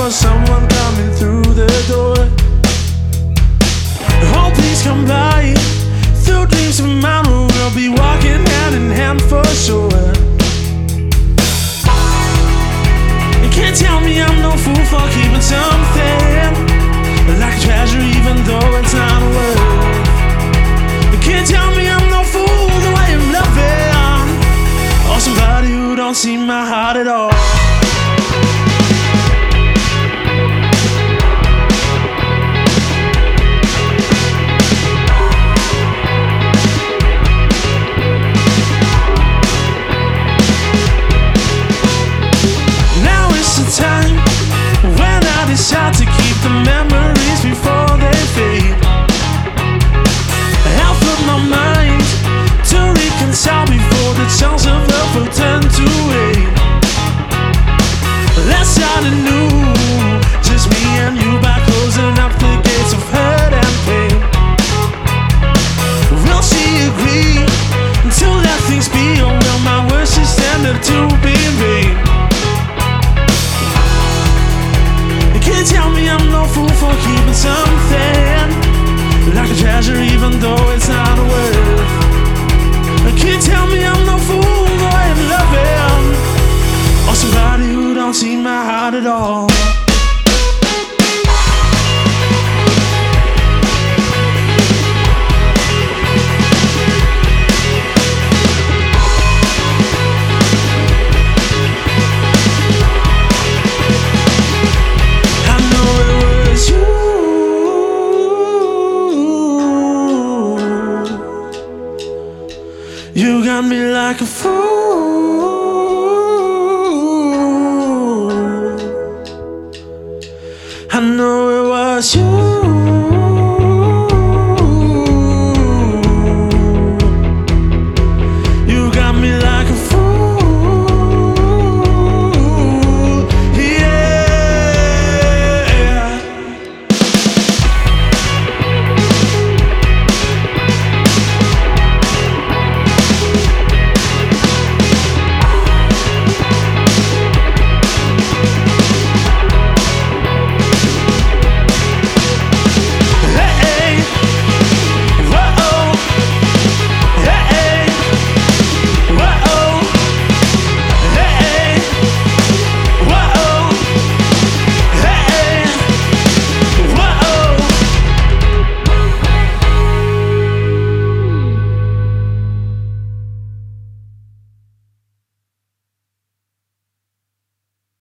for someone coming through the door. Oh, please come by. Through dreams of mine, we'll be walking hand in hand for sure. You can't tell me I'm no fool for keeping something like a treasure, even though it's not worth. You can't tell me I'm no fool the way I'm loving, or somebody who don't see my heart at all. Time when I decide to keep the memories before they fade. I'll flip my mind to reconcile before the chance of love will turn to hate. Let's start anew, just me and you, by closing up the gates of hurt and pain. Will she agree to let things be, or will my words just end up to be in vain? Tell me I'm no fool for keeping something like a treasure, even though it's not worth. Can't tell me I'm no fool the way I'm loving, or somebody who don't see my heart at all. You got me like a fool. I know it was you.